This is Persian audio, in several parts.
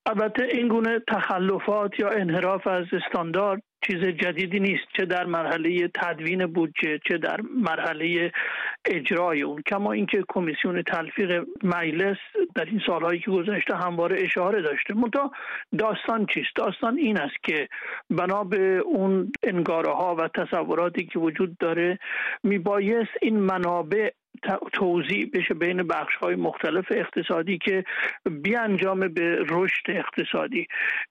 البته این گونه تخلفات یا انحراف از استاندارد چیز جدیدی نیست، چه در مرحله تدوین بودجه چه در مرحله اجرای اون. کما اینکه کمیسیون تلفیق مجلس در این سالهایی که گذشته همواره اشاره داشته. منتها داستان چیست؟ داستان این است که بنا به اون انگاره ها و تصوراتی که وجود داره میبایست این منابع توزیع بشه بین بخش‌های مختلف اقتصادی که بیانجام به رشد اقتصادی.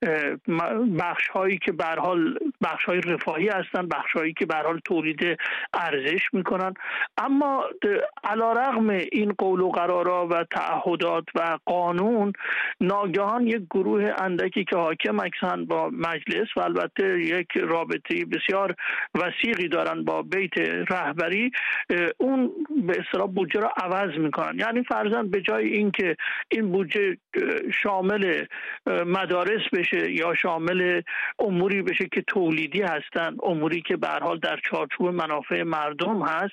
بخش‌هایی که به هر حال بخش‌های رفاهی هستن، بخش‌هایی که به هر حال تولید ارزش میکنن. اما علیرغم این قول و قرارا و تعهدات و قانون، ناگهان یک گروه اندکی که حاکم هستند با مجلس و البته یک رابطه بسیار وثیقی دارن با بیت رهبری، اون به اصطلاح بودجه را عوض میکنن. یعنی فرضاً به جای اینکه این بودجه شامل مدارس بشه یا شامل اموری بشه که تولیدی هستن، اموری که به هر حال در چارچوب منافع مردم هست،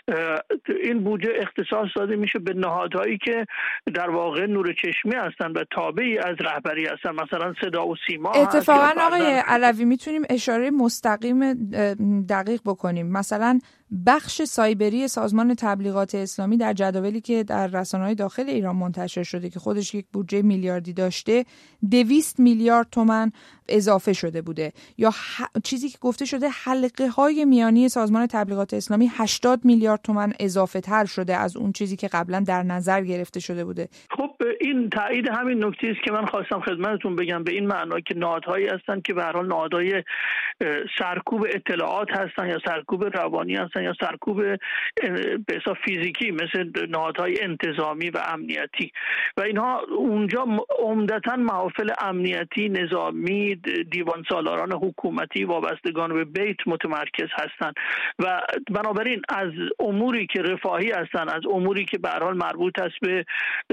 این بودجه اختصاص داده میشه به نهادهایی که در واقع نور چشمی هستن و تابعی از رهبری هستن، مثلا صدا و سیما. اتفاقا آقای علوی میتونیم اشاره مستقیم دقیق بکنیم. مثلا بخش سایبری سازمان تبلیغات اسلامی در جدولی که در رسانه‌های داخل ایران منتشر شده که خودش یک بودجه میلیاردی داشته، 200 میلیارد تومان اضافه شده بوده. یا چیزی که گفته شده حلقه های میانی سازمان تبلیغات اسلامی 80 میلیارد تومان اضافه تر شده از اون چیزی که قبلا در نظر گرفته شده بوده. خب این تایید همین نکته است که من خواستم خدمتتون بگم، به این معنا که نهادهایی هستن که به هر حال نهادهای سرکوب اطلاعات هستن یا سرکوب روانی هستن یا سرکوب به حساب فیزیکی، مثل نهادهای انتظامی و امنیتی، و اینها اونجا عمدتاً محافل امنیتی، نظامی، دیوان سالاران حکومتی وابستگان به بیت متمرکز هستند و بنابراین از اموری که رفاهی هستند، از اموری که به هر حال مربوط است به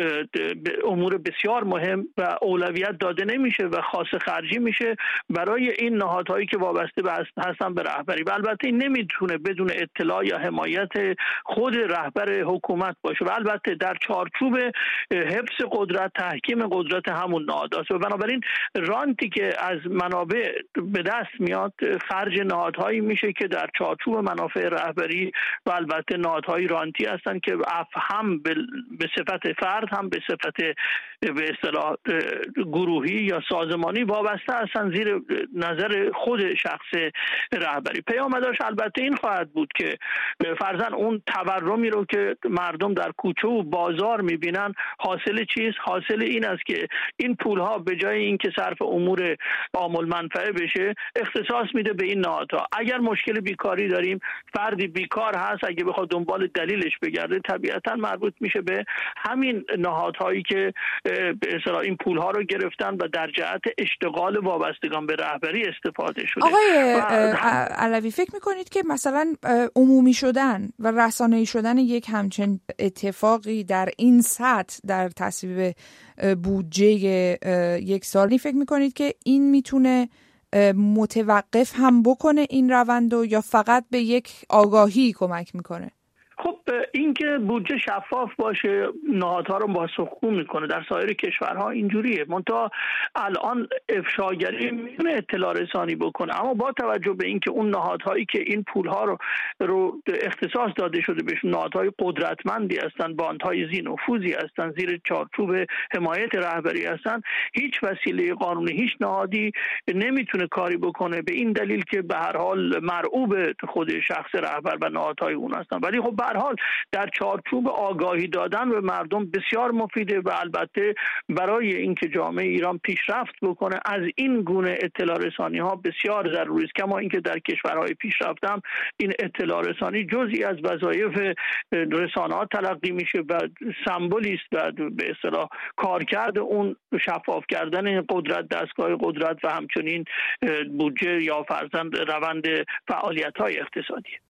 امور بسیار مهم و اولویت داده نمیشه و خاص خرجی میشه برای این نهادهایی که وابسته هستن به رهبری. و البته این نمیتونه بدون اطلاع یا حمایت خود رهبر حکومت باشه و البته در چارچوب حفظ قدرت، تحکیم قدرت همون نهادهاست. و بنابراین رانتی که از منابع به دست میاد خرج نهادهایی میشه که در چارچوب منافع رهبری و البته نهادهای رانتی هستن که هم به صفت فرد هم به صفت به اصطلاح گروهی یا سازمانی وابسته هستن زیر نظر خود شخص رهبری. پیامدش البته این خواهد بود که فرضاً اون تورمی رو که مردم در کوچه و بازار میبینن حاصل چیست؟ حاصل این است که این پولها به جای اینکه صرف امور عامل منفعه بشه اختصاص میده به این نهادها. اگر مشکل بیکاری داریم، فردی بیکار هست، اگه بخواد دنبال دلیلش بگرده طبیعتاً مربوط میشه به همین نهادهایی که به اصطلاح این پولها رو گرفتن و در جهت اشتغال وابستگان به رهبری استفاده شده. آقای علوی، فکر میکنید که مثلا عمومی شدن و رسانه‌ای شدن یک همچین اتفاقی در این سطح در تصویب بودجه یک سالی، فکر میکنید که این میتونه متوقف هم بکنه این روندو یا فقط به یک آگاهی کمک میکنه؟ خب این که بودجه شفاف باشه نهادها رو بازسازی میکنه. در سایر کشورها اینجوریه. منتها الان افشاگری میتونه اطلاع رسانی بکنه، اما با توجه به اینکه اون نهادهایی که این پولها رو اختصاص داده شده بهشون نهادهای قدرتمندی هستن، باندهای ذی نفوذی هستن، زیر چارچوب حمایت رهبری هستن، هیچ وسیله قانونی، هیچ نهادی نمیتونه کاری بکنه به این دلیل که به هر حال مرعوب خود شخص رهبر و نهادهای اون هستن. ولی خب به هر حال در چارچوب آگاهی دادن به مردم بسیار مفیده و البته برای اینکه جامعه ایران پیشرفت بکنه از این گونه اطلاع رسانی ها بسیار ضروری است. کما اینکه در کشورهای پیشرفته هم این اطلاع رسانی جزئی از وظایف رسانه‌ها تلقی میشه و سمبولی است و به اصطلاح کارکرد اون شفاف کردن قدرت، دستگاه قدرت و همچنین بودجه یا فرضاً روند فعالیت‌های اقتصادی.